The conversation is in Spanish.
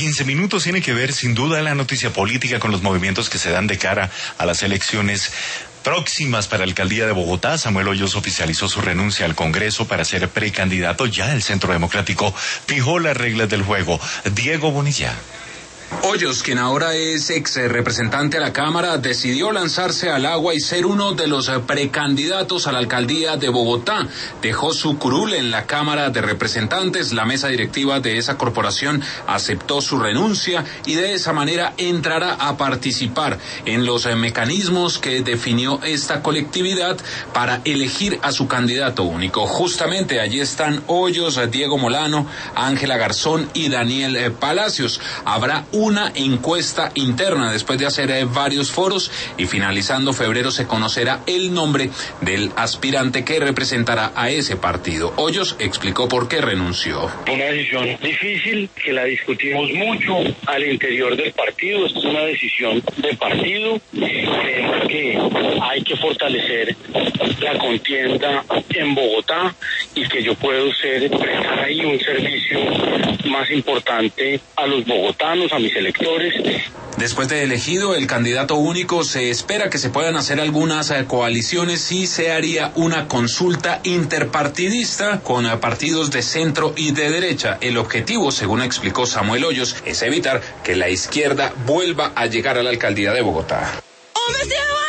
15 minutos tiene que ver sin duda la noticia política con los movimientos que se dan de cara a las elecciones próximas para la alcaldía de Bogotá. Samuel Hoyos oficializó su renuncia al Congreso para ser precandidato. Ya el Centro Democrático fijó las reglas del juego. Diego Bonilla. Hoyos, quien ahora es ex representante a la Cámara, decidió lanzarse al agua y ser uno de los precandidatos a la alcaldía de Bogotá. Dejó su curul en la Cámara de Representantes. La mesa directiva de esa corporación aceptó su renuncia y de esa manera entrará a participar en los mecanismos que definió esta colectividad para elegir a su candidato único. Justamente allí están Hoyos, Diego Molano, Ángela Garzón y Daniel Palacios. Habrá una encuesta interna después de hacer varios foros y finalizando febrero se conocerá el nombre del aspirante que representará a ese partido. Hoyos explicó por qué renunció. Una decisión difícil que la discutimos mucho al interior del partido. Esta es una decisión de partido. Creemos que hay que fortalecer la contienda en Bogotá y que yo puedo prestar ahí un servicio más importante a los bogotanos, a mis electores. Después de elegido el candidato único, se espera que se puedan hacer algunas coaliciones y se haría una consulta interpartidista con partidos de centro y de derecha. El objetivo, según explicó Samuel Hoyos, es evitar que la izquierda vuelva a llegar a la alcaldía de Bogotá.